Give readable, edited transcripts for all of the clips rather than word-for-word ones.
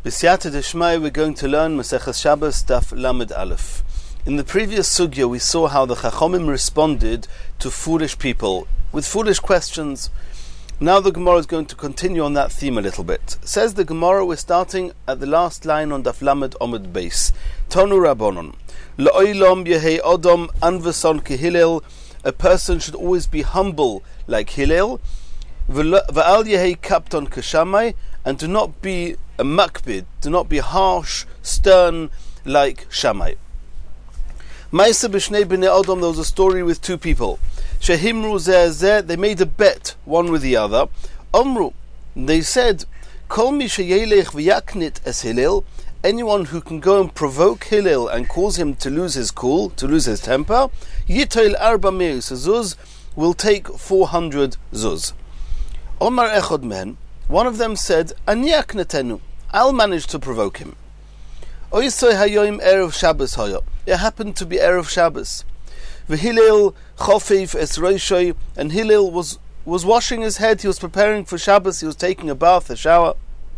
B'siyata Deshmai, we're going to learn Maseches Shabbos Daf Lamed Aleph. In the previous sugya, we saw how the Chachomim responded to foolish people with foolish questions. Now the Gemara is going to continue on that theme a little bit. Says the Gemara, we're starting at the last line on Daf Lamed Omid Beis. Tonu Rabbonon. La'olam yehei odom anveson kehillel. A person should always be humble like Hillel. V'al yehei kapton keshamai. And do not be a makbid, do not be harsh, stern like Shammai. Ma'aseh b'shnei b'nei Adam, there was a story with two people. Shehimru zeh zeh, they made a bet one with the other. Omru, they said, Kol mi sheyelech v'yaknit es Hillel, anyone who can go and provoke Hillel and cause him to lose his cool, to lose his temper, yitoil arba me'us zuz, will take 400 zuz. Omar echod men, one of them said, Aniak netenu, I'll manage to provoke him. Oisoy hayoim erev Shabbos hayo. It happened to be erev Shabbos. V'Hillel chofeif es roishoy, and Hillel was washing his head. He was preparing for Shabbos. He was taking a bath, a shower.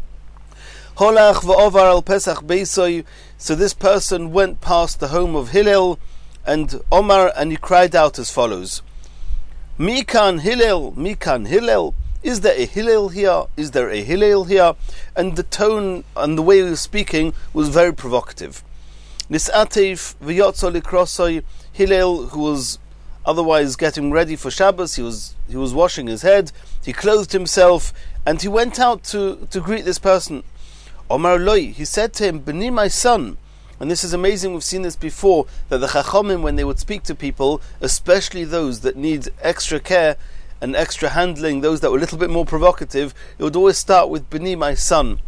Holach v'ovar al Pesach beisoy. So this person went past the home of Hillel and Omar, and he cried out as follows: Mikan Hillel, Mikan Hillel. Is there a Hillel here? Is there a Hillel here? And the tone and the way he was speaking was very provocative. Nis'ateif v'yotzo likrosoy. Hillel, who was otherwise getting ready for Shabbos, he was washing his head, he clothed himself, and he went out to greet this person. Omar loi, he said to him, B'ni, my son. And this is amazing, we've seen this before, that the Chachomim, when they would speak to people, especially those that need extra care and extra handling, those that were a little bit more provocative, it would always start with B'ni, my son.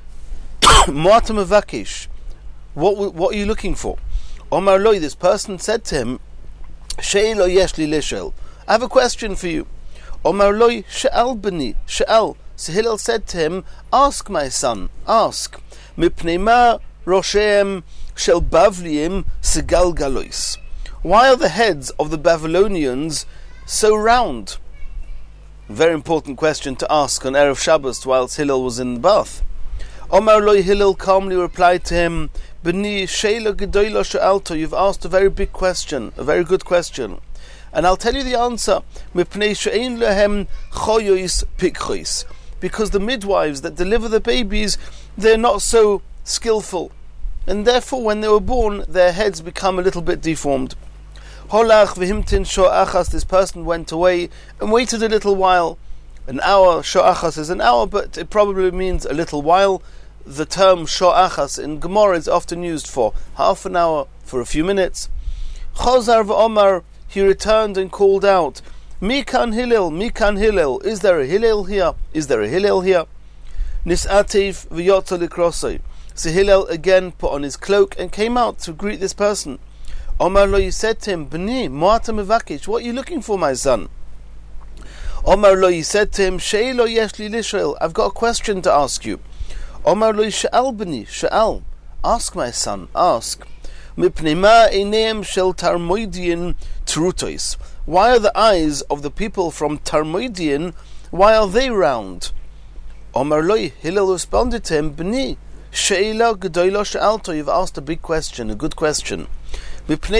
Mo'atam avakish. What are you looking for? Omar loi, this person said to him, She'elo yesh li lishel, I have a question for you. Omar loi, she'al b'ni, she'al. So Hillel said to him, ask my son, ask. Mipnei ma rosheim shel Bavliim segal galois. Why are the heads of the Babylonians so round? Very important question to ask on Erev Shabbos whilst Hillel was in the bath. Omar loi, Hillel calmly replied to him, B'ni sheila gedoyla she'alto, you've asked a very big question, a very good question. And I'll tell you the answer. Mipnei she'ein lehem choyois pikchois. Because the midwives that deliver the babies, they're not so skillful. And therefore when they were born, their heads become a little bit deformed. Holach v'himtin sho'achas, this person went away and waited a little while. An hour, sho'achas is an hour, but it probably means a little while. The term sho'achas in Gemara is often used for half an hour, for a few minutes. Chozar v'omar, he returned and called out, Mikan Hillel, Mikan Hillel, is there a Hillel here? Is there a Hillel here? Nis'ateif v'yotzo likrosoi. So Hillel again put on his cloak and came out to greet this person. Omar lo, you said to him, B'ni, mo'atam mevakish, what are you looking for, my son? Omar lo, you said to him, She'elo yesh li lishel, I've got a question to ask you. Omar lo, she'al b'ni, she'al, ask my son, ask. Mipnei ma eineim shel Tarmoidian trutois. Why are the eyes of the people from Tarmoidian, why are they round? Omar lo, Hillel responded to him, B'ni, she'ela gedoyla she'alto, you've asked a big question, a good question. Because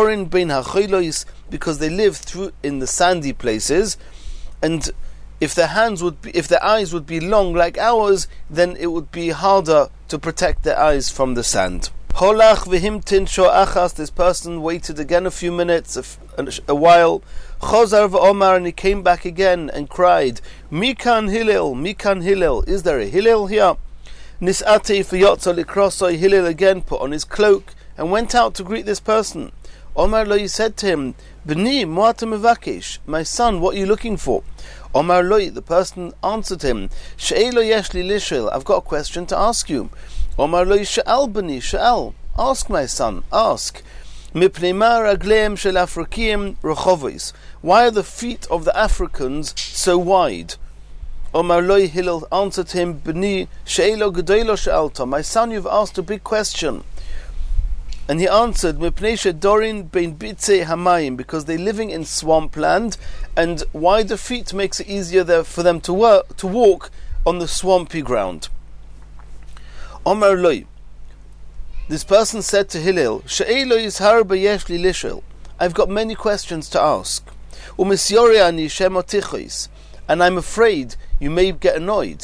they live through in the sandy places, and if their eyes would be long like ours, then it would be harder to protect their eyes from the sand. Holach v'himtin sho'achas, this person waited again a few minutes, a while. Chozar v'omar, and he came back again and cried, Mikan Hillel, Mikan Hillel, is there a Hillel here? Nis'atei v'yotzo likrosoi, Hillel again put on his cloak and went out to greet this person. Omar lo, said to him, B'ni, mo'atam mevakish, my son, what are you looking for? Omar lo, the person answered him, She'elo yesh li lishel, I've got a question to ask you. Omar lo, she'al b'ni, she'al, ask my son, ask. Mipnei ma ragleim shel Afrikim rechovis, why are the feet of the Africans so wide? Omar lo, Hillel answered him, B'ni, she'elo gedoylo she'alta, my son, you've asked a big question. And he answered, Mipnei she'dorin bein bitzei hamayim, because they're living in swampland, and wider feet makes it easier there for them to walk on the swampy ground. Omar Loi. This person said to Hillel, She'elo yizhar b'yesh li lishel. I've got many questions to ask. U'misyoriani shemotichois. And I'm afraid you may get annoyed.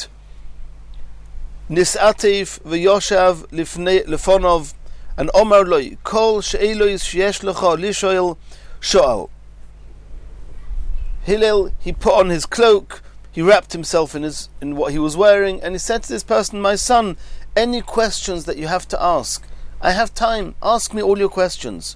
Nis'atev v'yoshav lefonov. And Omar Loi, Kol she'elo yesh lecha lishoel shoal. Hillel, he put on his cloak, he wrapped himself in what he was wearing, and he said to this person, my son, any questions that you have to ask, I have time, ask me all your questions.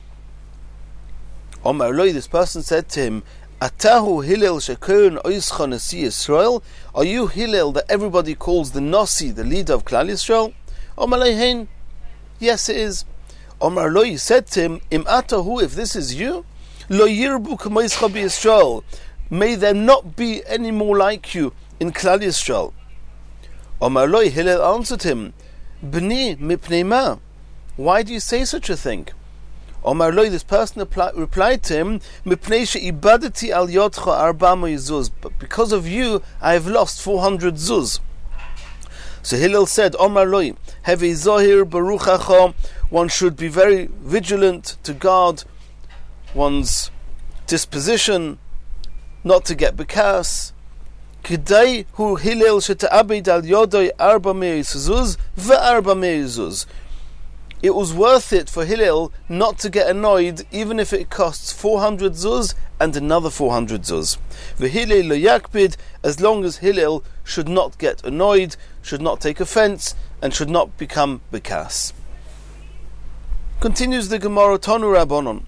Omar Loi, this person said to him, Atahu Hillel shekern oischa nasi Yisrael? Are you Hillel that everybody calls the Nasi, the leader of Klal Yisrael? Omar Loi hein. Yes, it is. Omar Loi said to him, Im atahu, if this is you, lo yirbu k'moischa b'Yisrael, may there not be any more like you in Klal Yisrael. Omar Loi, Hillel answered him, B'ni mipnei ma? Why do you say such a thing? Omar Loi, this person replied to him, Mipnei she'ibadati al yodcha arba'mo zuz, but because of you, I have lost 400 zuz. So Hillel said, Omar Loi, Hevi zohir baruchacha, one should be very vigilant to guard one's disposition, not to get bekas. Kedai hu Hillel sheta'abed al yodoi arba me'is zuz ve'arba me'is zuz. It was worth it for Hillel not to get annoyed, even if it costs 400 zuz and another 400 zuz. V'Hillel lo yakbid, as long as Hillel should not get annoyed, should not take offense, and should not become bekas. Continues the Gemara, Tonu Rabbanon.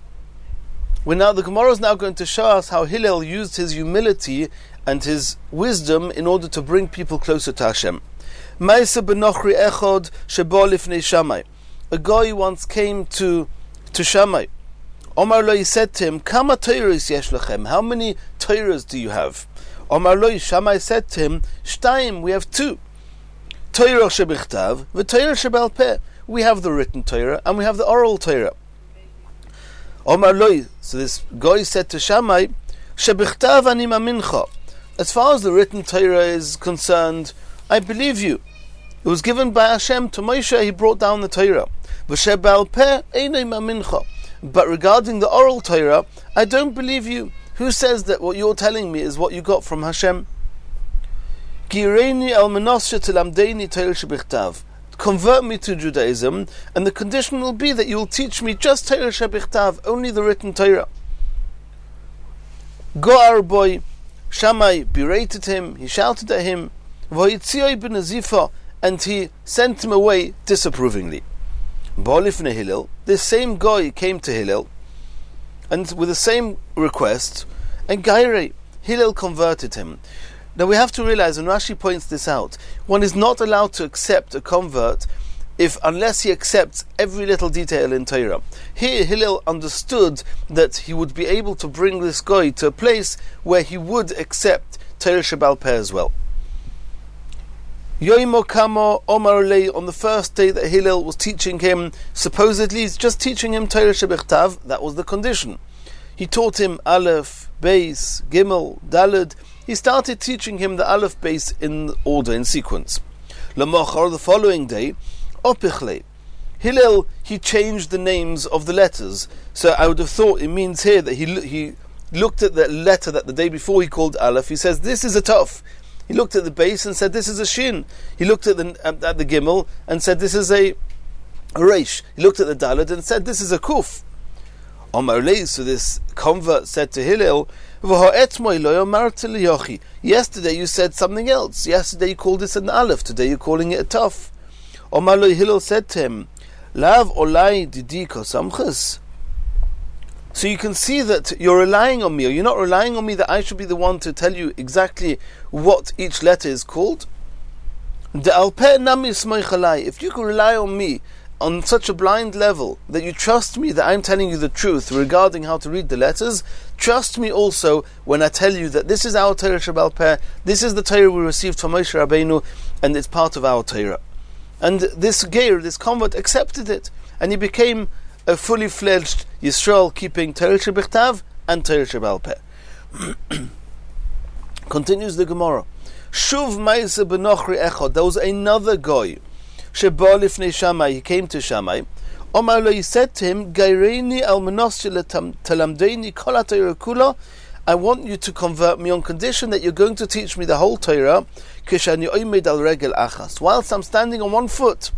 The Gemara is now going to show us how Hillel used his humility and his wisdom in order to bring people closer to Hashem. Ma'aseh b'nochri echod shebo lifnei Shammai. A guy once came to Shammai. Omar Loi said to him, Kama Teiros yesh lechem? How many Teiros do you have? Omar Loi, Shammai said to him, Shtayim, we have 2. Torah shebichtav, v'Torah shebal peh. We have the written Torah and we have the oral Torah. Omar Loi, so this guy said to Shammai, Shebichtav ani mamincha. As far as the written Torah is concerned, I believe you. It was given by Hashem to Moshe, he brought down the Torah. V'shebal peh einay mamincha. But regarding the oral Torah, I don't believe you. Who says that what you're telling me is what you got from Hashem? Gireini al menoshe tilamdeini Torah shebichtav. Convert me to Judaism, and the condition will be that you will teach me just Torah shebichtav, only the written Torah. Go'ar boy, Shammai berated him, he shouted at him, V'hoitzioi b'nazifa, and he sent him away disapprovingly. Ba'olifnei Hillel, this same guy came to Hillel, and with the same request, and Gairei, Hillel converted him. Now we have to realize, and Rashi points this out, one is not allowed to accept a convert unless he accepts every little detail in Torah. Here Hillel understood that he would be able to bring this guy to a place where he would accept Torah Shebal Peh as well. Yoimo Kamo Omar Lei, on the first day that Hillel was teaching him, supposedly he's just teaching him Torah Shebichtav, that was the condition. He taught him Aleph, Beis, Gimel, Daled. He started teaching him the Aleph Beis in order, in sequence. L'mochar, the following day, Opichle. Hillel, he changed the names of the letters. So I would have thought it means here that he looked at the letter that the day before he called Aleph. He says, this is a Tov. He looked at the base and said, this is a Shin. He looked at the Gimel and said, this is a Reish. He looked at the Daled and said, this is a Kuf. Omar Lei, so this convert said to Hillel, yesterday you said something else. Yesterday you called this an Aleph. Today you're calling it a Tov. Omar Lei, Hillel said to him, Lav olai didi kosamchas. So you can see that you're relying on me, or you're not relying on me that I should be the one to tell you exactly what each letter is called. If you can rely on me on such a blind level that you trust me that I'm telling you the truth regarding how to read the letters, trust me also when I tell you that this is our Torah Shebal Peh, this is the Torah we received from Moshe Rabbeinu, and it's part of our Torah. And this Geir, this convert, accepted it, and he became a fully fledged Yisrael, keeping Torah Shebichtav and Torah Shebal Peh. Continues the Gemara. Shuv Ma'aseh b'nochri echad. There was another guy. Sheba lifnei Shammai, he came to Shammai. Omar lo, he said to him, Gaireini al menoshe talamdeini kol haTorah kula. I want you to convert me on condition that you're going to teach me the whole Torah, kishani oimed al regel achas, whilst I'm standing on one foot.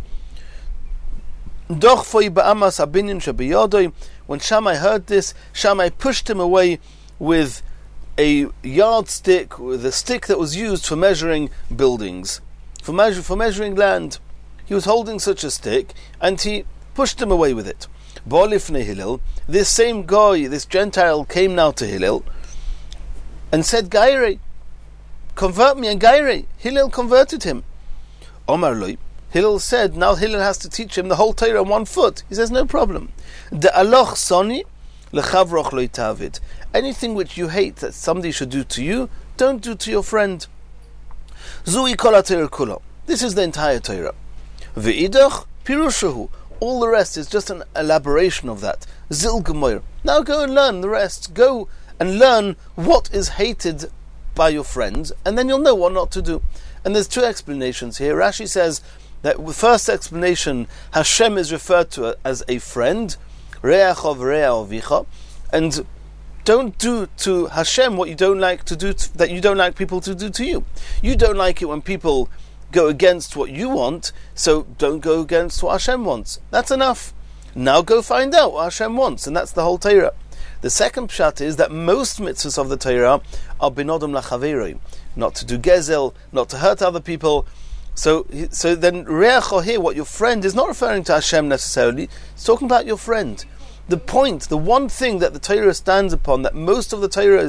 Doch foi ba'amas abinin shebiyadoi. When Shammai heard this, Shammai pushed him away with a yardstick, with a stick that was used for measuring buildings, for measuring land. He was holding such a stick, and he pushed him away with it. Ba'olifnei Hillel, this same guy, this Gentile, came now to Hillel and said, Gaire, convert me, and Gaire, Hillel converted him. Omar Loi, Hillel said, now Hillel has to teach him the whole Torah on one foot. He says, no problem. De aloch soni lechavroch lo tavid. Anything which you hate that somebody should do to you, don't do to your friend. Zui kol haTorah kula. This is the entire Torah. Ve'idach pirushahu. All the rest is just an elaboration of that. Zil gemoir. Now go and learn the rest. Go and learn what is hated by your friends, and then you'll know what not to do. And there's two explanations here. Rashi says that the first explanation, Hashem is referred to as a friend, Re'ach of Re'ah Avicha, and don't do to Hashem what you don't like to do, that you don't like people to do to you. You don't like it when people go against what you want, so don't go against what Hashem wants. That's enough. Now go find out what Hashem wants, and that's the whole Torah. The second pshat is that most mitzvahs of the Torah are binodam lachaveroi, not to do gezel, not to hurt other people. So then re'ach here, what your friend is not referring to Hashem necessarily. It's talking about your friend. The point, the one thing that the Torah stands upon, that most of the Torah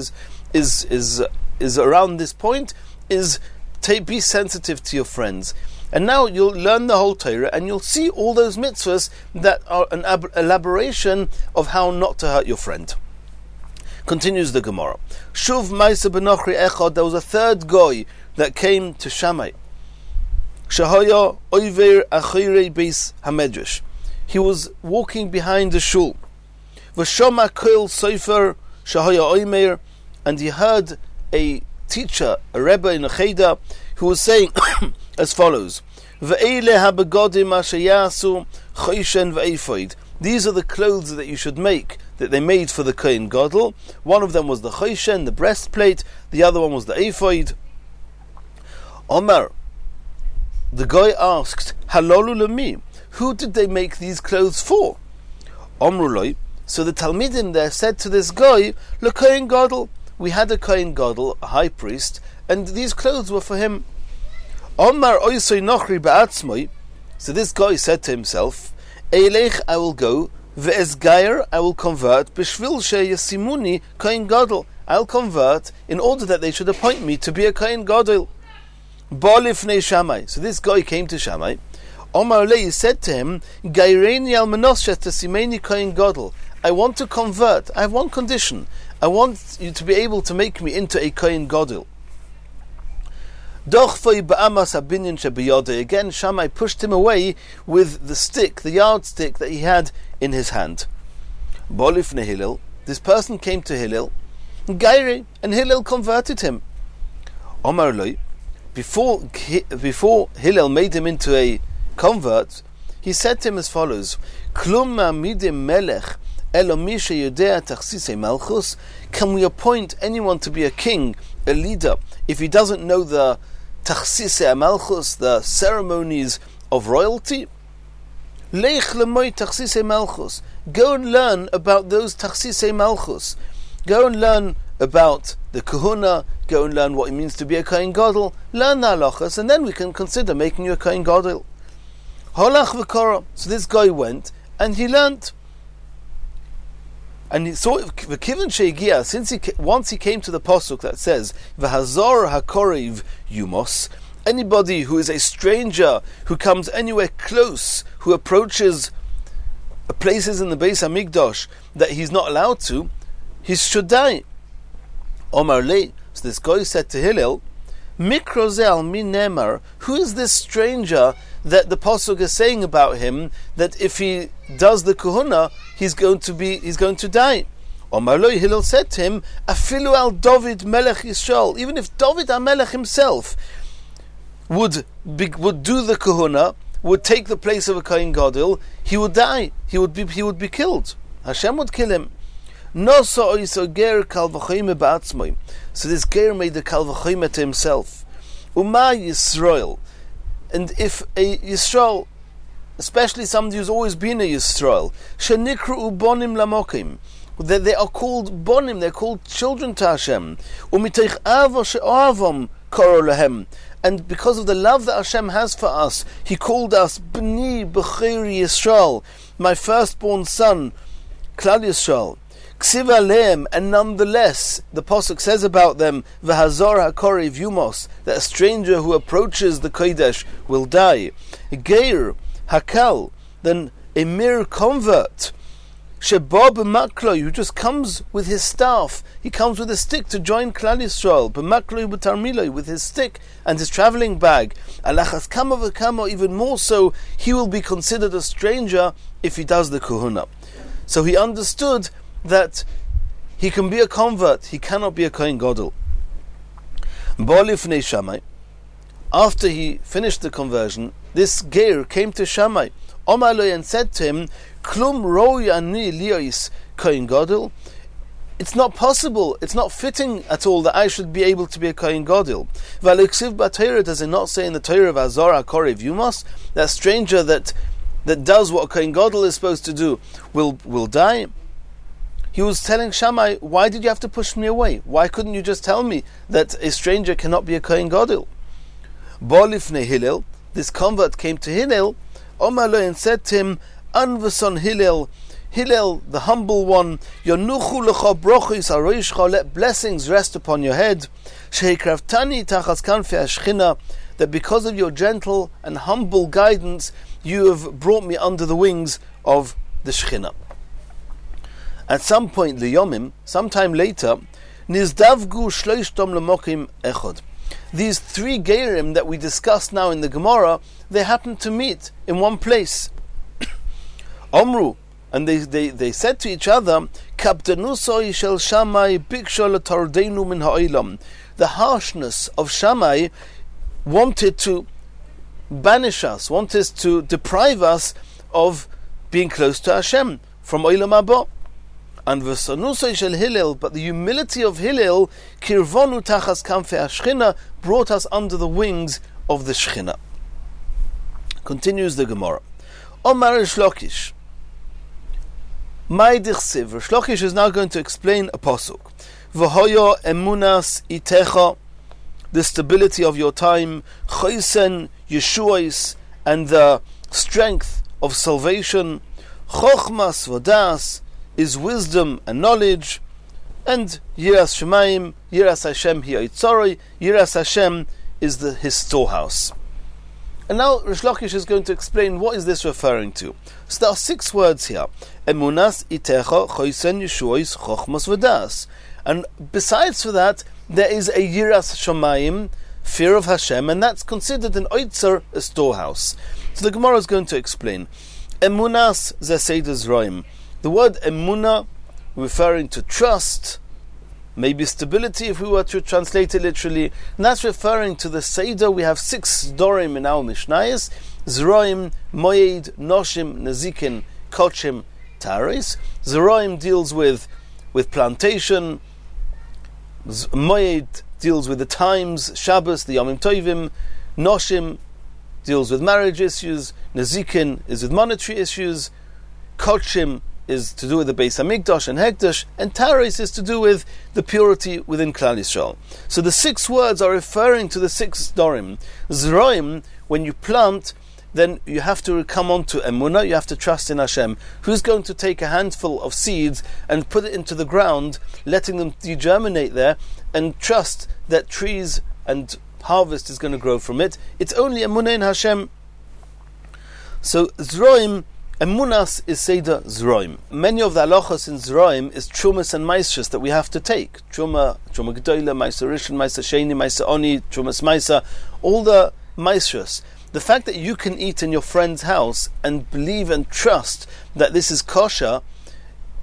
is around this point, is be sensitive to your friends. And now you'll learn the whole Torah, and you'll see all those mitzvahs that are an elaboration of how not to hurt your friend. Continues the Gemara. Shuv Maisa Benochri Echad, there was a third guy that came to Shammai. Shahaya Oiver Achirei Beis Hamedrash. He was walking behind the shul. V'shama Koil Sofer Shahaya Oimer, and he heard a teacher, a rebbe in a cheder, who was saying as follows: Ve'ele habegodim asher yasu choishen ve'ephod. These are the clothes that you should make, that they made for the Kohen Gadol. One of them was the choishen, the breastplate. The other one was the ephod. Omar, the guy asked, Halolu lemi, who did they make these clothes for? Omruloi. So the Talmidim there said to this guy, Le Kohen Gadol. We had a Kohen Gadol, a high priest, and these clothes were for him. Omar oisoi nochri ba'atzmoi. So this guy said to himself, Eilech, I will go, ve'ezgayer, I will convert, b'shvil she'yasimuni Kohen Gadol. I'll convert in order that they should appoint me to be a Kohen Gadol. Ba'olifnei Shammai. So this guy came to Shammai. Omar Lei said to him, Gaireini al menoshe tasimeni Kohen Gadol. I want to convert. I have one condition. I want you to be able to make me into a Kohen Gadol. Again, Shammai pushed him away with the stick, the yardstick that he had in his hand. Ba'olifnei Hillel. This person came to Hillel, Gaire, and Hillel converted him. Omar Loi. Before Hillel made him into a convert, he said to him as follows: Klum ma'amidim melech elomi sheyodea tachsisei malchus. Can we appoint anyone to be a king, a leader, if he doesn't know the tachsisei malchus, the ceremonies of royalty? Leich lemoy tachsisei malchus. Go and learn about those tachsisei malchus. Go and learn about the kahuna. Go and learn what it means to be a Kohen Gadol. Learn the halachas, and then we can consider making you a Kohen Gadol. Holach v'kora. So this guy went and he learnt. And he saw v'kivan sheigia, since once he came to the pasuk that says v'hazor hakoriv yumos. Anybody who is a stranger, who comes anywhere close, who approaches places in the Beis Hamikdash that he's not allowed to, he should die. Omar Lei. So this guy said to Hillel, Mikrozel min nemar, who is this stranger that the pasuk is saying about him, that if he does the kahuna, he's going to die? Omar Loi, Hillel said to him, Afilu al David Melech Yisrael, even if David HaMelech himself would do the kahuna, would take the place of a Kohen Gadol, he would die. He would be killed. Hashem would kill him. So this ger made the Kal V'chomer to himself. Uma Yisrael, and if a Yisrael, especially somebody who's always been a Yisrael, shenikru bonim lamokim, that they are called bonim, they're called children to Hashem. Umiteich avo she'oavom koro lehem, and because of the love that Hashem has for us, He called us B'ni B'cheri Yisrael, my firstborn son, Klal Yisrael. Ksiv aleim, and nonetheless, the Pasuk says about them, V'hazor ha'korev yumos, that a stranger who approaches the Kodesh will die. Geir hakal, then a mere convert, Sheba b'makloi, who just comes with his staff, he comes with a stick to join Klal Yisrael, b'makloi b'tarmiloi, with his stick and his travelling bag. Alachas kama v'kama, even more so, he will be considered a stranger if he does the kahuna. So he understood that he can be a convert, he cannot be a Kohen Gadol. Ba'alifnei Shammai, after he finished the conversion, this Ger came to Shammai, Omar lo, and said to him, Klum roi ani liyos Kohen Gadol. It's not possible, it's not fitting at all that I should be able to be a Kohen Gadol. V'aluksiv b'Torah, does it not say in the Torah of Azor HaKorev Yumos, that stranger that does what a Kohen Gadol is supposed to do will die? He was telling Shammai, why did you have to push me away? Why couldn't you just tell me that a stranger cannot be a Kohen Gadol? Ba'alifnei Hillel, this convert came to Hillel, Omar lo, and said to him, Anvason Hillel, Hillel, the humble one, Yonuchu lecha brochis aroishcha, let blessings rest upon your head, Shehikravtani tachas kanfei hashchina, that because of your gentle and humble guidance, you have brought me under the wings of the Shechina. At some point, Liyomim, sometime later, Nizdavgu shloishtom lemokim echod. These three Gerim that we discussed now in the Gemara, they happened to meet in one place. Omru, and they said to each other, Kapdanusoi shel Shammai biksha letardeinu min ha'olam. The harshness of Shammai wanted to banish us, wanted to deprive us of being close to Hashem from Olam Haba. And v'sanusoi shel Hillel, but the humility of Hillel, kirvonu tachas kanfei hashchina, brought us under the wings of the Shechina. Continues the Gemara. Omar Rish Lakish, my dichsiv. Rish Lakish is now going to explain a pasuk. V'hoyo emunas itecha, the stability of your time, choisen yeshuais, and the strength of salvation, chochmas v'das, is wisdom and knowledge, and Yiras Shemaim, Yiras Hashem hi Yitzoroi, Yiras Hashem is his storehouse. And now Rish Lakish is going to explain what is this referring to. So there are 6 words here. Emunas itecha choisen yeshuos chochmas v'das. And besides for that, there is a Yiras Shemaim, fear of Hashem, and that's considered an oitzer, a storehouse. So the Gemara is going to explain. Emunas zesed Zroim. The word emuna, referring to trust, maybe stability if we were to translate it literally, and that's referring to the Seder. We have 6 Dorim in our Mishnayos: Zroim, Moed, Noshim, Nezikin, Kochim, Taris. Zroim deals with plantation, Moed deals with the times, Shabbos, the Yomim Tovim, Noshim deals with marriage issues, Nezikin is with monetary issues, Kochim is to do with the Beis Hamikdash and Hekdash, and Taris is to do with the purity within Klal Yisrael. So the 6 words are referring to the 6 Dorim. Zroim, when you plant, then you have to come on to Emunah, you have to trust in Hashem. Who's going to take a handful of seeds and put it into the ground, letting them degerminate there, and trust that trees and harvest is going to grow from it? It's only Emunah in Hashem. So Zroim, Emunas is Seder Zroim. Many of the halachos in Zroim is Trumas and Maisras that we have to take. Truma Gedola, Maisa Rishon, Maisa Sheni, Maisa Oni, Trumas Maisa, all the Maisras. The fact that you can eat in your friend's house and believe and trust that this is kosher,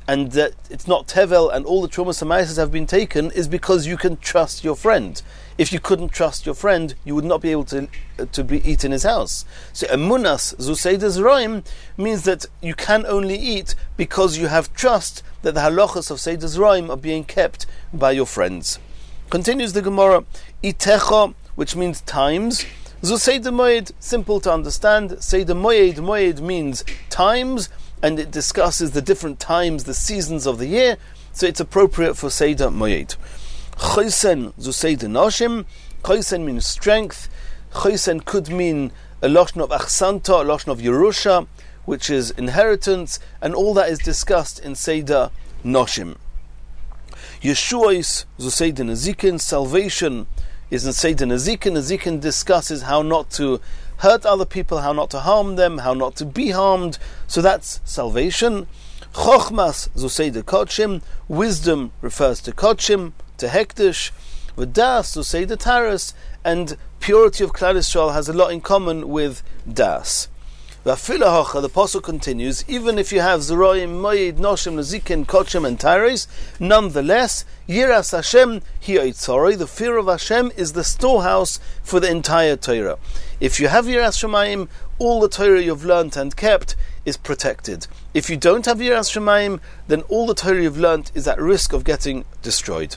and that it's not tevel and all the trumas and ma'ases have been taken, is because you can trust your friend. If you couldn't trust your friend, you would not be able to be eat in his house. So emunas zu seder zraim means that you can only eat because you have trust that the halachas of seder zraim are being kept by your friends. Continues the Gemara, itecha, which means times. Zu seder moed, simple to understand. Seder moed means times, and it discusses the different times, the seasons of the year, so it's appropriate for seder moed. Chosen zu seder noshim. Chosen means strength. Chosen could mean a lashon of achsanta, a lashon of yerusha, which is inheritance, and all that is discussed in seder noshim. Yeshuos zu seder nezikin, salvation is in seder nezikin. Nezikin discusses how not to hurt other people, how not to harm them, how not to be harmed. So that's salvation. Chochmas zu seder kodshim, wisdom refers to kodshim, to hektish. V'das zu seder taras, and purity of Klal Yisrael has a lot in common with das. The Pasuk continues, even if you have Zeroim, Moed, Noshim, Nezikin, Kodshim, and Tares, nonetheless, Yiras Hashem, Hiyotzoroi, the fear of Hashem is the storehouse for the entire Torah. If you have Yiras Shemayim, all the Torah you've learnt and kept is protected. If you don't have Yiras Shemayim, then all the Torah you've learnt is at risk of getting destroyed.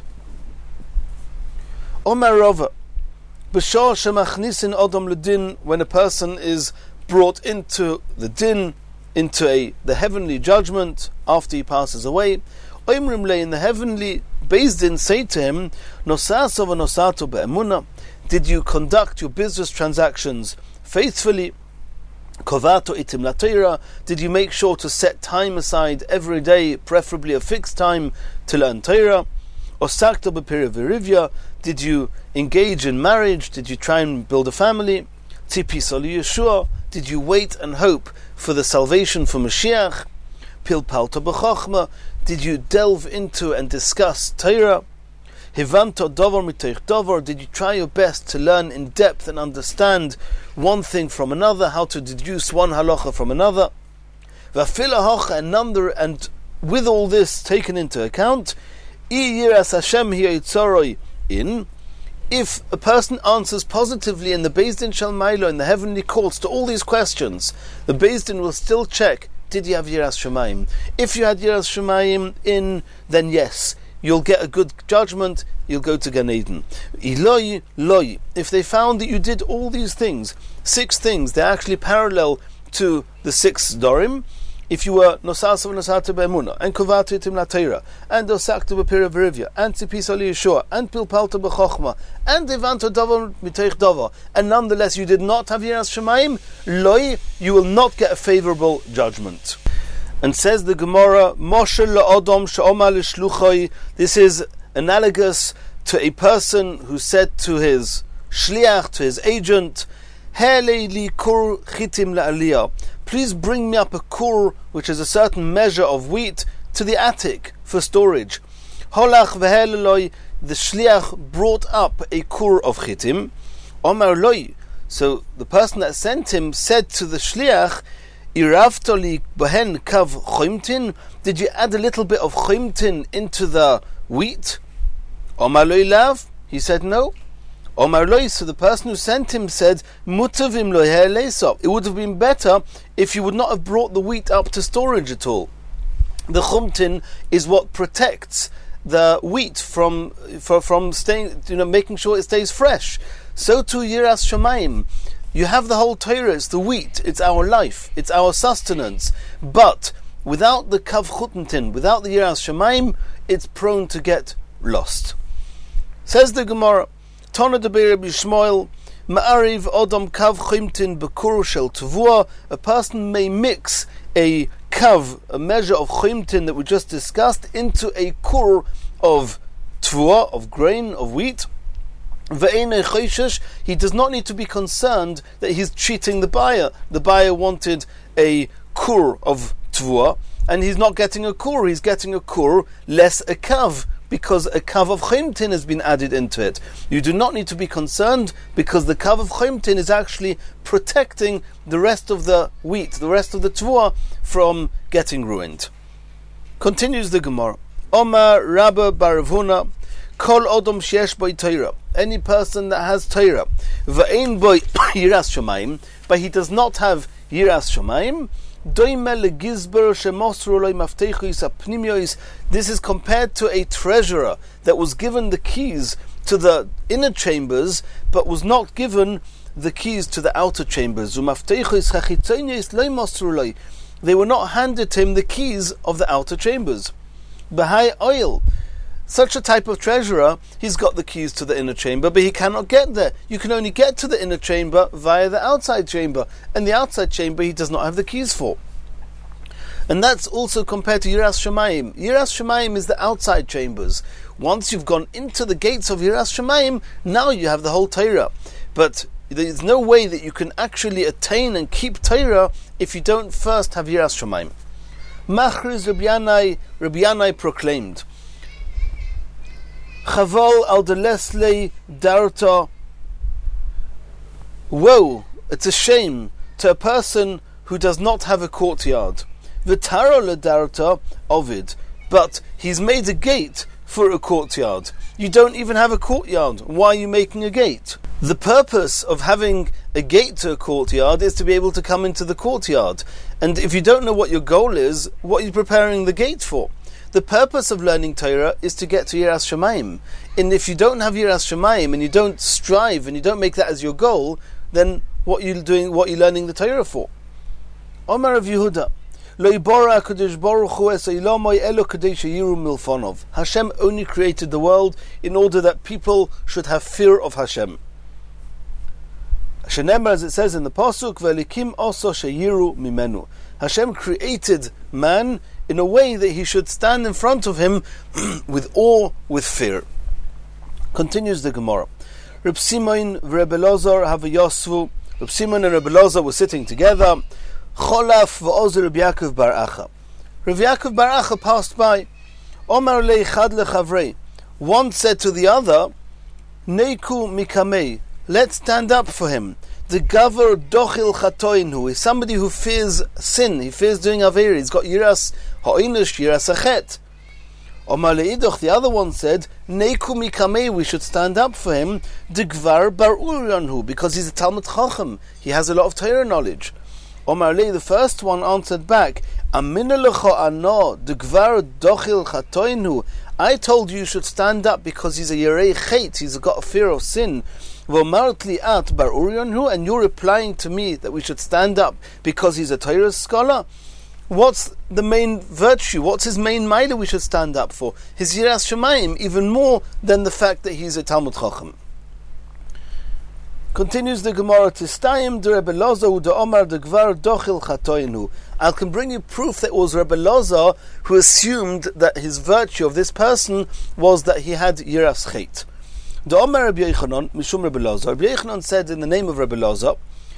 Omar Rava, B'shor shemachnisin Odom Ledin, when a person is brought into the din, into the heavenly judgment after he passes away, Oimrim le, in the heavenly Beis Din say to him, Nosaso v'nosato be'emuna, did you conduct your business transactions faithfully? Kovato itim latira, did you make sure to set time aside every day, preferably a fixed time, to learn Torah? Osakto b'pira v'rivya, did you engage in marriage? Did you try and build a family? Tipis oli Yeshua, did you wait and hope for the salvation for Mashiach? Pilpalta b'chochma, did you delve into and discuss Torah? Hivanto dovar mitoich dovar, did you try your best to learn in depth and understand one thing from another, how to deduce one halacha from another? V'afila hocha, and with all this taken into account, I yiras Hashem hiyotzoroi in, if a person answers positively in the Beis Din Shel Mailo, in the heavenly courts, to all these questions, the Beis Din will still check, did you have Yiras Shemayim? If you had Yiras Shemayim in, then yes, you'll get a good judgment, you'll go to Gan Eden. Iloi, loi, if they found that you did all these things, 6 things, they're actually parallel to the 6 Dorim. If you were Nosasav Nosata Be'emuna, and Kovatu Itim Latera, and Osakta B'Pira V'Rivya, and Tzipis Ali Yeshua, and Pilpalta B'Chochma, and Evanto Dover Miteich Dover, and nonetheless you did not have Yiras Shemayim, loi, you will not get a favorable judgment. And says the Gemara, Moshe La'odom She'oma L'Shluchoi, this is analogous to a person who said to his shliach, to his agent, Hele li kur chitim la'aliyah, please bring me up a kur, which is a certain measure of wheat, to the attic for storage. Holach v'heleloi, the shliach brought up a kur of chitim. Omar loi, so the person that sent him said to the shliach, Iraftoli bohen kav choimtin, did you add a little bit of choimtin into the wheat? Omar loi lav, he said no. Omar loi, so the person who sent him said, Mutavim lo le'so, it would have been better if you would not have brought the wheat up to storage at all. The chumtin is what protects the wheat from staying, making sure it stays fresh. So too Yiras Shemayim, you have the whole Torah, it's the wheat, it's our life, it's our sustenance. But without the kav chutintin, without the Yiras Shemayim, it's prone to get lost. Says the Gemara, Tana de Rabbi Shmuel, Ma'ariv Odom Kav Chimtin Bekur Shel Tavua, a person may mix a kav, a measure of chimtin that we just discussed, into a kur of tvua, of grain, of wheat. He does not need to be concerned that he's cheating the buyer. The buyer wanted a kur of tvua, and he's not getting a kur, he's getting a kur less a kav, because a kav of chimtin has been added into it. You do not need to be concerned, because the kav of chimtin is actually protecting the rest of the wheat, the rest of the tvua, from getting ruined. Continues the Gemara. Omar Rabba bar Rav Huna, Kol Odom sheyesh bo Torah. Any person that has Torah, v'ein bo yiras shamayim, but he does not have yiras shamayim, this is compared to a treasurer that was given the keys to the inner chambers but was not given the keys to the outer chambers. They were not handed to him the keys of the outer chambers. Bahai oil. Such a type of treasurer, he's got the keys to the inner chamber, but he cannot get there. You can only get to the inner chamber via the outside chamber, and the outside chamber he does not have the keys for. And that's also compared to Yiras Shamayim. Yiras Shamayim is the outside chambers. Once you've gone into the gates of Yiras Shamayim, now you have the whole Torah. But there's no way that you can actually attain and keep Torah if you don't first have Yiras Shamayim. Machriz Rabbi Yanai proclaimed, Chaval al delesle darta. Woe, it's a shame to a person who does not have a courtyard. V'taro le darta ovid, but he's made a gate for a courtyard. You don't even have a courtyard. Why are you making a gate? The purpose of having a gate to a courtyard is to be able to come into the courtyard. And if you don't know what your goal is, what are you preparing the gate for? The purpose of learning Torah is to get to Yiras Shamayim. And if you don't have Yiras Shamayim and you don't strive and you don't make that as your goal, then what are you doing? What are you learning the Torah for? Omar of Yehuda, Hashem only created the world in order that people should have fear of Hashem. As it says in the Pasuk, Velikim oso sheyiru mimenu. Hashem created man in a way that he should stand in front of him with awe, with fear. Continues the Gemara. Reb Simon v'Reb Elazar have a yosvu. Reb Simon and Reb Elazar were sitting together. Cholaf v'ozer Reb Yaakov bar Acha. Reb Yaakov bar Acha passed by. Omar leichad lechavrei. One said to the other, Neiku mikamei. Let's stand up for him. The gaver dochil chatoinu is somebody who fears sin. He fears doing averi. He's got yiras ha'inish, yiras achet. Omar leidoch, the other one said, Neiku mikamei, we should stand up for him. The gvar bar uryanhu, because he's a Talmud Chacham. He has a lot of Torah knowledge. Omar lei, the first one answered back, Aminalecha ano, the gvar dochil chatoinu. I told you should stand up because he's a yerei chet. He's got a fear of sin. And you're replying to me that we should stand up because he's a Torah scholar? What's the main virtue? What's his main milah we should stand up for? His Yiras Shamayim, even more than the fact that he's a Talmud Chacham. Continues the Gemara, Tistayim de Rebbe Elazar de Omar de Gvar Dochil Chatoinu. I can bring you proof that it was Rebbe Elazar who assumed that his virtue of this person was that he had Yiras Chet. The Omar Rabbi Yochanan, Mishum Rebbe Elazar. Rabbi Yochanan said in the name of Rebbe Elazar,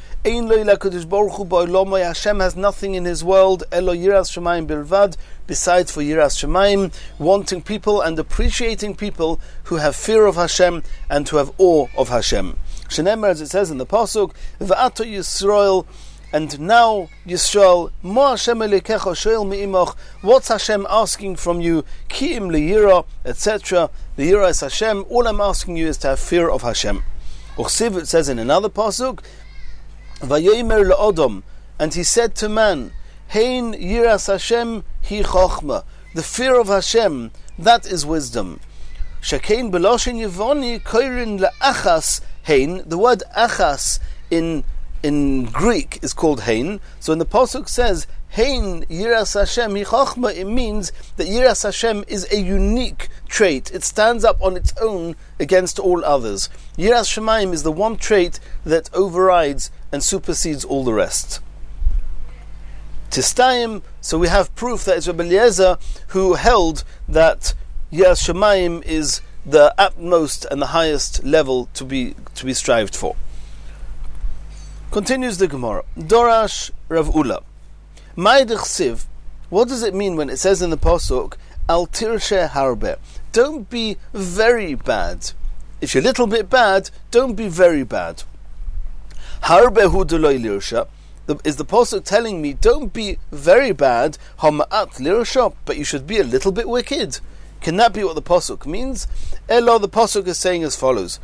Hashem has nothing in his world, Elo Yiras Shamayim Bilvad, besides for Yiras Shamayim, wanting people and appreciating people who have fear of Hashem and who have awe of Hashem. Shenemar, as it says in the Pasuk, V'ato Yisrael, and now Yisrael, Mo Hashem Elikecha Shoel Mi'imoch, what's Hashem asking from you? Ki'im Liyira, etc. Liyira is Hashem. All I'm asking you is to have fear of Hashem. Uchsiv, it says in another Pasuk, Vayomer le'odom, and he said to man, Hein Yiras Hashem hi chochma. The fear of Hashem, that is wisdom. Shakein beloshin yevoni koirin le'achas hein. The word achas in Greek is called hein. So when the Pasuk says hein Yiras Hashem hi chochma, it means that Yiras Hashem is a unique trait. It stands up on its own against all others. Yiras Shamayim is the one trait that overrides and supersedes all the rest. Tistayim, so we have proof that it's Rebbe Eliezer who held that Yiras Shamayim is the utmost and the highest level to be strived for. Continues the Gemara. Dorash Rav Ula. Ma'idich, what does it mean when it says in the Pasuk, Al tirshe harbe? Don't be very bad. If you're a little bit bad, don't be very bad. Harbe hu deloi lirsha. Is the pasuk telling me, don't be very bad, hama'at lirashop, but you should be a little bit wicked? Can that be what the pasuk means? Elo, the pasuk is saying as follows: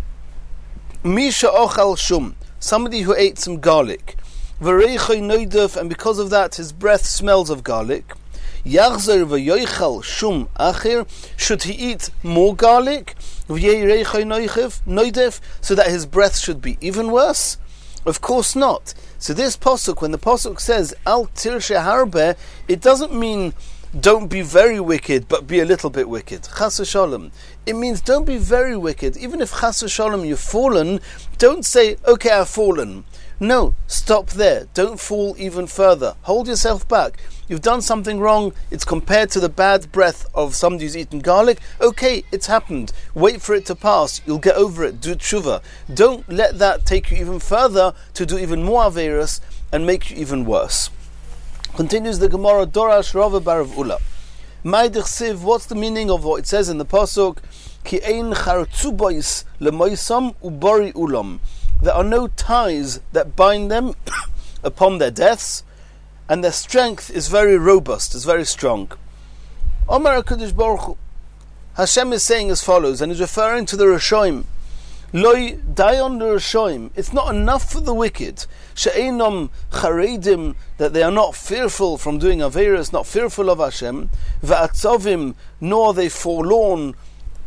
Misha ochal shum, somebody who ate some garlic, v'reichoi noidef, and because of that his breath smells of garlic. Yachzer v'yoichal shum achir, should he eat more garlic? V'yeireichoi noidef, so that his breath should be even worse? Of course not. So this pasuk, when the pasuk says al tirshe harbe, it doesn't mean don't be very wicked, but be a little bit wicked. Chas v'shalom. It means don't be very wicked. Even if chas v'shalom you've fallen, don't say, okay, I've fallen. No, stop there. Don't fall even further. Hold yourself back. You've done something wrong. It's compared to the bad breath of somebody who's eaten garlic. Okay, it's happened. Wait for it to pass. You'll get over it. Do tshuva. Don't let that take you even further to do even more averus and make you even worse. Continues the Gemara, Dorash Rava Barav Ula. Ma'idich what's the meaning of what it says in the pasuk? Ki ein chartzubois lemoisam ubori ulam. There are no ties that bind them upon their deaths, and their strength is very robust, is very strong. Omar HaKadosh Baruch Hu, Hashem is saying as follows, and he's referring to the Rishoim. Loi dayon l'Rishoim. It's not enough for the wicked. She'einom charedim, that they are not fearful from doing averas, not fearful of Hashem. Va'atzovim, nor they forlorn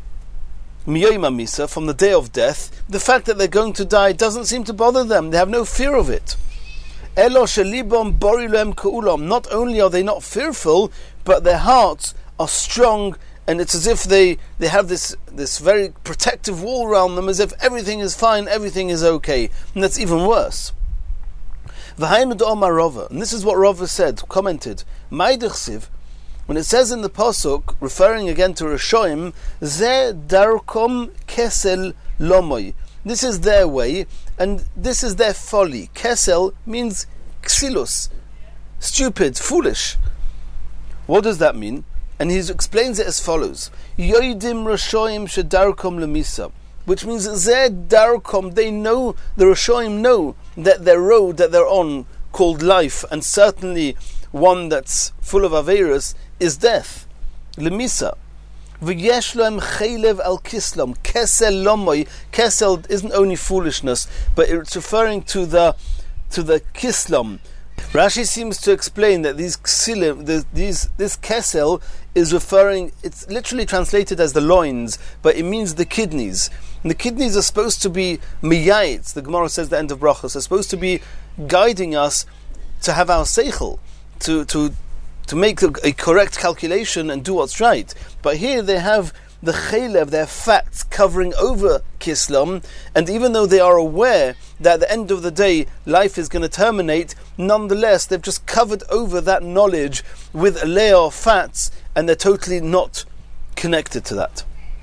miyoma misa, from the day of death. The fact that they're going to die doesn't seem to bother them. They have no fear of it. Elo shelibom borilem ka'ulam. Not only are they not fearful, but their hearts are strong, and it's as if they have this very protective wall around them, as if everything is fine, everything is okay. And that's even worse. And this is what Rava said, commented, when it says in the pasuk, referring again to Rishoim, Ze darkom kesel lomoy. This is their way, and this is their folly. Kesel means xilus, stupid, foolish. What does that mean? And he explains it as follows: Yoidim Rishoim shedarkom lemisa, which means Ze darkom, they know, the Rishoim know that their road that they're on, called life, and certainly one that's full of averas, is death. Lemisa. V'yesh lohem chaylev al kislam. Kesel lomoy. Kesel isn't only foolishness, but it's referring to the kislam. Rashi seems to explain that this kesel is referring, it's literally translated as the loins, but it means the kidneys. And the kidneys are supposed to be miyayitz, the Gemara says at the end of brachos, are supposed to be guiding us to have our seichel, to make a correct calculation and do what's right. But here they have the chaylev, their fats covering over kislam, and even though they are aware that at the end of the day life is going to terminate, nonetheless they've just covered over that knowledge with a layer of fats, and they're totally not connected to that.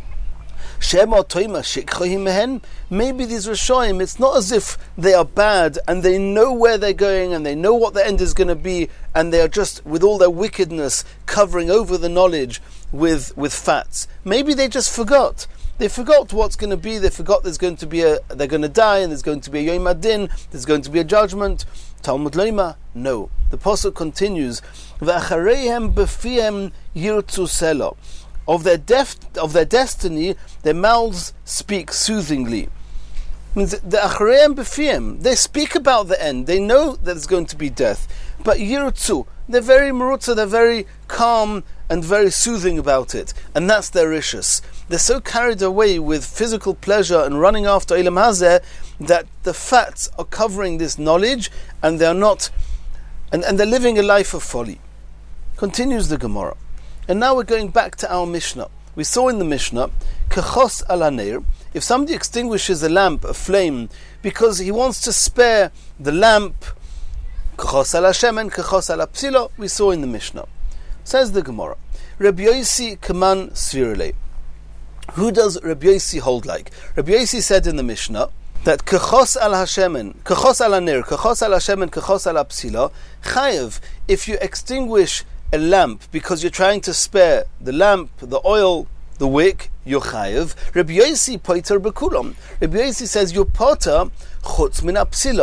Maybe these Rishoim, it's not as if they are bad and they know where they're going and they know what the end is going to be, and they are just, with all their wickedness, covering over the knowledge with fats. Maybe they just forgot. They forgot what's going to be. They forgot they're going to die, and there's going to be a Yom Adin, there's going to be a judgment. Talmud Loima, no. The pasuk continues, V'achareihem b'fihem yirtzu selo. Of their destiny, their mouths speak soothingly. Means the achareim b'fiem, they speak about the end. They know that there's going to be death, but yirtzu, they're very merutza, they're very calm and very soothing about it, and that's their rishus. They're so carried away with physical pleasure and running after Ilam Hazeh that the fats are covering this knowledge, and they're not, and they're living a life of folly. Continues the Gemara. And now we're going back to our Mishnah. We saw in the Mishnah, kechos ala neir, if somebody extinguishes a lamp, a flame, because he wants to spare the lamp, kechos ala shemen, kechos ala psilo, we saw in the Mishnah. Says the Gemara, Rabbi Yosi kaman svirele. Who does Rabbi Yosi hold like? Rabbi Yosi said in the Mishnah that kechos ala shemen, kechos ala neir, kechos ala shemen, kechos ala psilo, chayev, if you extinguish a lamp because you're trying to spare the lamp, the oil, the wick, you're chayev. Rabbi Yosi poiter bekulam. Rabbi Yosi says you're poter chutz min apsilo,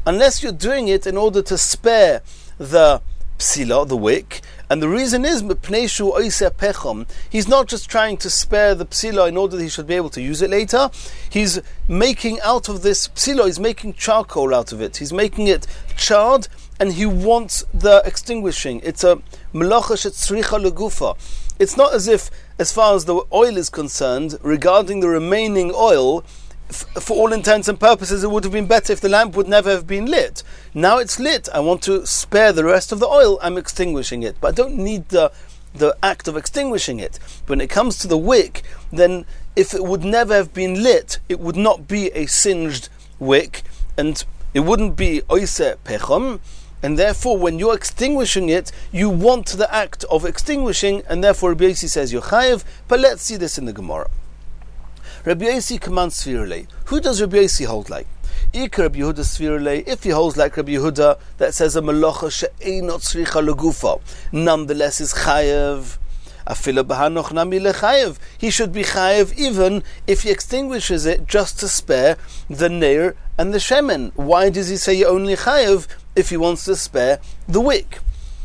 unless you're doing it in order to spare the psila, the wick. And the reason is, he's not just trying to spare the psila in order that he should be able to use it later. He's making out of this psila, he's making charcoal out of it. He's making it charred, and he wants the extinguishing. It's a melacha shetzricha legufa. It's not as if, as far as the oil is concerned, regarding the remaining oil, for all intents and purposes, it would have been better if the lamp would never have been lit. Now it's lit, I want to spare the rest of the oil, I'm extinguishing it. But I don't need the act of extinguishing it. When it comes to the wick, then if it would never have been lit, it would not be a singed wick, and it wouldn't be oiseh pechom, and therefore when you're extinguishing it, you want the act of extinguishing, and therefore Rabbi Yossi says you're chayev. But let's see this in the Gemara. Rabbi Yossi commands svirulei. Who does Rabbi Yossi hold like? Ikar Rabbi Yehuda svirulei. If he holds like Rabbi Yehuda, that says a melacha she'einot tzricha legufa, nonetheless is chayev. Afila b'hanoch nami lechayev. He should be chayev even if he extinguishes it just to spare the neir and the shemen. Why does he say only chayev if he wants to spare the wick?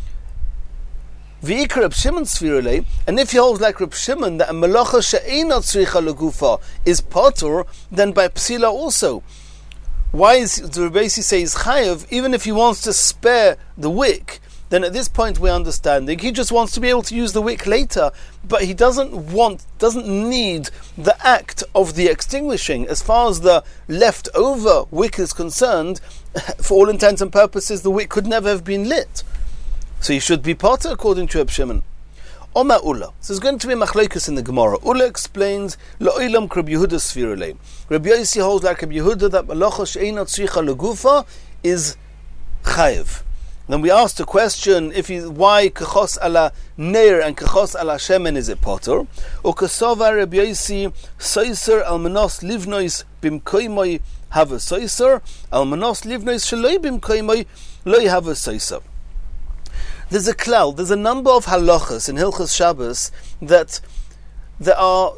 V'ikar Reb Shimon svirulei, and if he holds like Reb Shimon that a melacha she'einot tzricha legufa is potur, then by psila also. Why does Rabbi Yossi say he's chayev even if he wants to spare the wick? Then at this point we're understanding he just wants to be able to use the wick later, but he doesn't need the act of the extinguishing. As far as the leftover wick is concerned, for all intents and purposes the wick could never have been lit. So he should be potter according to Reb Shimon. Oma Ula. So there's going to be a machlokes in the Gemara. Ula explains La'olam Rabbi Yehuda svirulei. Rabbi Yossi holds like Rabbi Yehuda that melacha she'einot tzricha legufa is chayev. Then we asked the question: why kachos ala neir and kachos ala shemen is it potter? Or kasova Rabbi Yossi soiser almanos livnois bimkoimoi have a soiser almanos livnois sheloi bimkoimoi loi have a soiser. There's a klal, there's a number of halachas in Hilchos Shabbos that are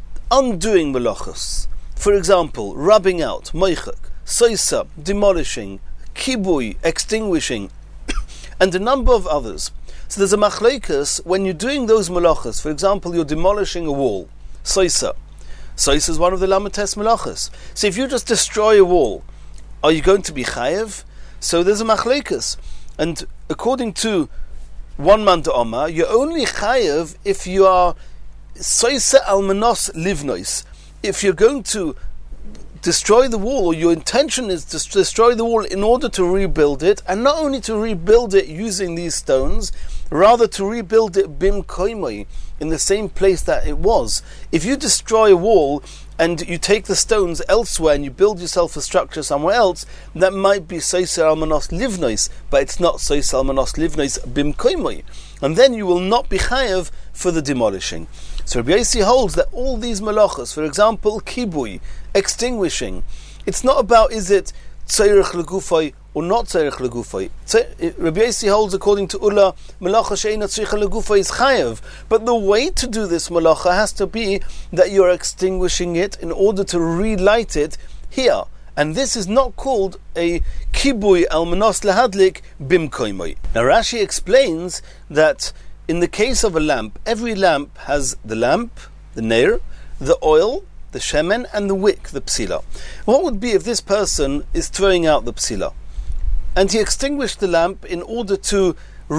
undoing melachos. For example, rubbing out, moichak, soisa, demolishing, kibui, extinguishing, and a number of others. So there's a machlokes when you're doing those melachos. For example, you're demolishing a wall, soisa. Soisa is one of the lamates melachos. So if you just destroy a wall, are you going to be chayev? So there's a machlokes. And according to one man to Omar, you're only chayev if you are soise almanos livnois. If you're going to destroy the wall, or your intention is to destroy the wall in order to rebuild it, and not only to rebuild it using these stones, rather to rebuild it bim koimoi, in the same place that it was. If you destroy a wall and you take the stones elsewhere and you build yourself a structure somewhere else, that might be soiser almanos livnois, but it's not soiser almanos livnois bim koimoi, and then you will not be chayev for the demolishing. So Rabbi Yossi holds that all these melachos, for example, kibui, extinguishing, it's not about is it tzorech legufay or not tzorech legufay. Rabbi Yossi holds, according to Ula, melacha she'einot tzricha legufay is chayev. But the way to do this melacha has to be that you're extinguishing it in order to relight it here. And this is not called a kibui al manos lahadlik bimkoimoy. Now Rashi explains that in the case of a lamp, every lamp has the lamp, the neir, the oil, the shemen, and the wick, the psila. What would be if this person is throwing out the psila, and he extinguished the lamp in order to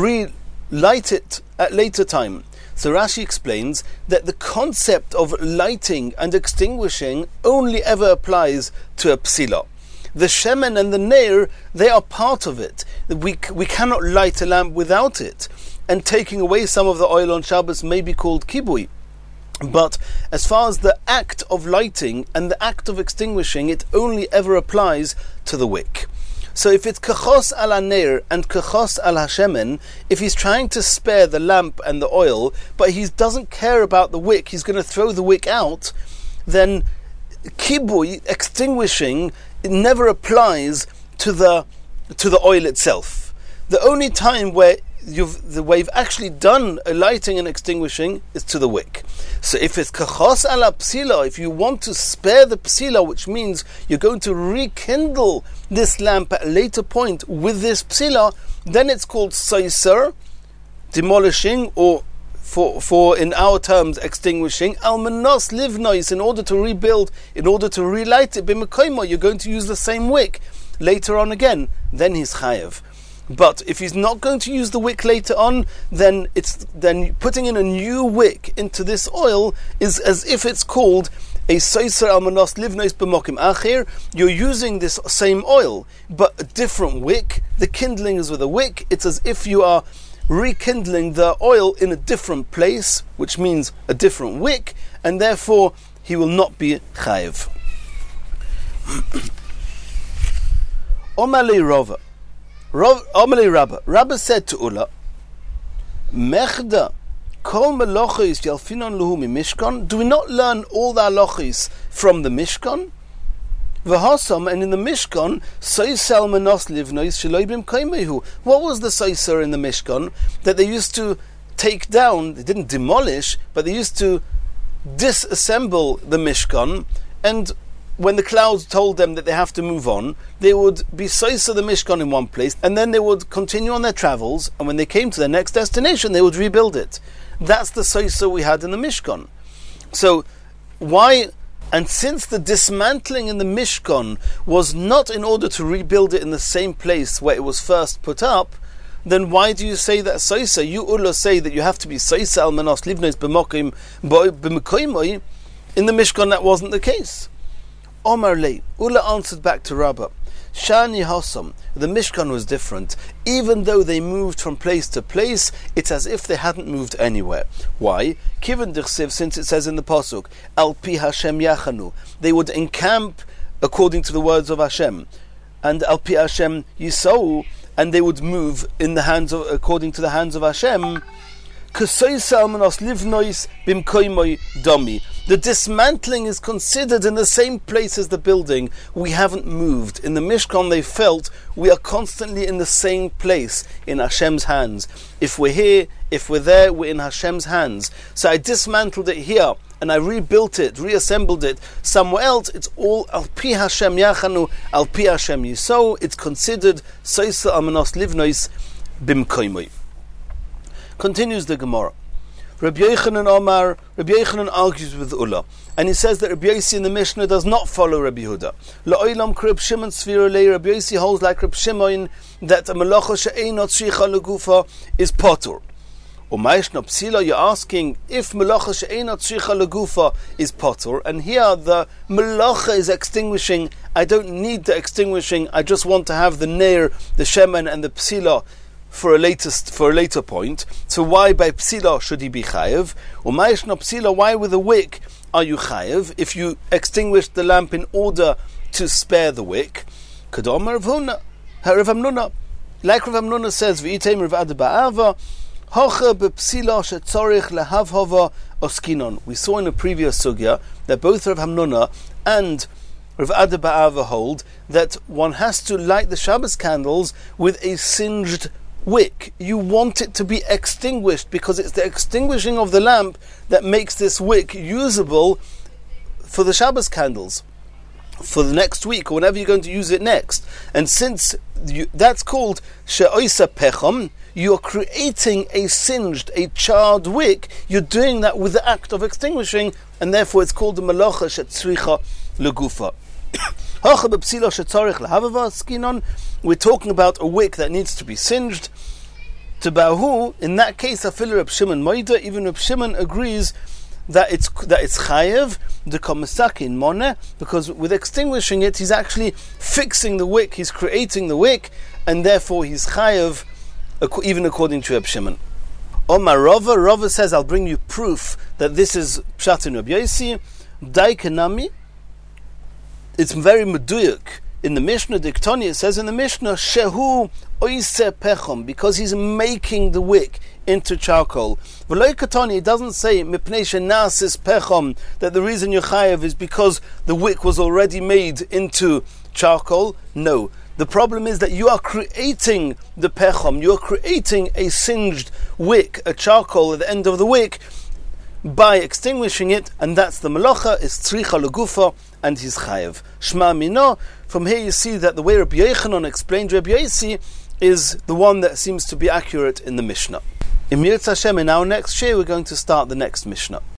relight it at later time? So Rashi explains that the concept of lighting and extinguishing only ever applies to a psila. The shemen and the neir, they are part of it. We cannot light a lamp without it. And taking away some of the oil on Shabbos may be called kibui. But as far as the act of lighting and the act of extinguishing, it only ever applies to the wick. So if it's kachos ala neir and kachos ala shemen, if he's trying to spare the lamp and the oil, but he doesn't care about the wick, he's going to throw the wick out, then kibui, extinguishing, it never applies to the oil itself. The only time where the way you've actually done a lighting and extinguishing is to the wick. So if it's kachos ala psila, if you want to spare the psila, which means you're going to rekindle this lamp at a later point with this psila, then it's called soiser, demolishing, or for in our terms extinguishing. Almanos livnois, in order to rebuild, in order to relight it, b'mekoimo, you're going to use the same wick later on again. Then he's chayev. But if he's not going to use the wick later on, then putting in a new wick into this oil is as if it's called a soiser almanos livnois b'mokim acher. You're using this same oil, but a different wick. The kindling is with a wick. It's as if you are rekindling the oil in a different place, which means a different wick, and therefore he will not be chayev. Omali Rava. Omali Rabba. Rabba said to Ula, Mechda, kol melochis yalfinon luhu mi Mishkan. Do we not learn all the halachis from the Mishkan? V'hasam, and in the Mishkan, soisel manos livnois sheloi b'mkaimehu. What was the soiser in the Mishkan? That they used to take down, they didn't demolish, but they used to disassemble the Mishkan, and when the clouds told them that they have to move on, they would be soiser the Mishkan in one place, and then they would continue on their travels, and when they came to their next destination, they would rebuild it. That's the soiser we had in the Mishkan. So, why... And since the dismantling in the Mishkan was not in order to rebuild it in the same place where it was first put up, then why do you say that soisa? You Ula say that you have to be soisa almanos livnois b'mokim b'mekoimoi. In the Mishkan that wasn't the case. Omar Lei, Ula answered back to Rabbah, Shani Hasam, the Mishkan was different. Even though they moved from place to place, it's as if they hadn't moved anywhere. Why? Kivan Dirsiv, since it says in the Pasuk, Al Pi Hashem Yachanu, they would encamp according to the words of Hashem, and Al Pi Hashem Yisou, and they would move in the hands of, according to the hands of Hashem. The dismantling is considered in the same place as the building. We haven't moved. In the Mishkan they felt we are constantly in the same place, in Hashem's hands. If we're here, if we're there, we're in Hashem's hands. So I dismantled it here and I rebuilt it, reassembled it somewhere else. It's all Al Pi Hashem Yachanu, Al Pi Hashem Yisou. It's considered Soisa Almanos Livnois Bimkoimoi. Continues the Gemara. Rabbi Yochanan argues with Ula, and he says that Rabbi Yossi in the Mishnah does not follow Rabbi Yehuda. La'olam Reb Shimon Sfira Lei, Rabbi Yossi holds like Reb Shimon that a malacha she'einot shricha legufa is potur. Umayishna psila, you're asking if malacha she'einot shricha legufa is potur, and here the malacha is extinguishing. I don't need the extinguishing. I just want to have the neir, the shemen, and the psila for a later point. So why by psila should he be chayev? Umayishna psila, why with a wick are you chayev if you extinguish the lamp in order to spare the wick? Kadom Rav Hamnuna, like Rav Hamnuna says, v'item Rav Ada Ba'ava, hocha bepsila shetzorich lehavhova oskinon. We saw in a previous sugya that both Rav Hamnuna and Rav Ada Ba'ava hold that one has to light the Shabbos candles with a singed wick. You want it to be extinguished because it's the extinguishing of the lamp that makes this wick usable for the Shabbos candles for the next week or whenever you're going to use it next. And since that's called she'oisa pecham, you're creating a singed, a charred wick, you're doing that with the act of extinguishing, and therefore it's called the malacha she'tzricha legufa. We're talking about a wick that needs to be singed. To Bahu, in that case, Afilu Reb Shimon Moida, even Reb Shimon agrees that it's chayev the komisaki in Moneh, because with extinguishing it, he's actually fixing the wick, he's creating the wick, and therefore he's chayev, even according to Reb Shimon. Omar Rava says, I'll bring you proof that this is Pshat in Reb Yossi. Daikanami, it's very meduyuk. In the Mishnah, Diktoni, it says in the Mishnah, Shehu oise pechom, because he's making the wick into charcoal. V'loi katoni, it doesn't say mipnei shenasis pechom, that the reason you're chayev is because the wick was already made into charcoal. No, The problem is that you are creating the pechom, you are creating a singed wick, a charcoal at the end of the wick, by extinguishing it, and that's the malacha, is tzricha legufa, and he's chayev. Shma mino. From here you see that the way Rabbi Yochanan explained Rabbi Yosi is the one that seems to be accurate in the Mishnah. In Mirz Hashem, in our next share, we're going to start the next Mishnah.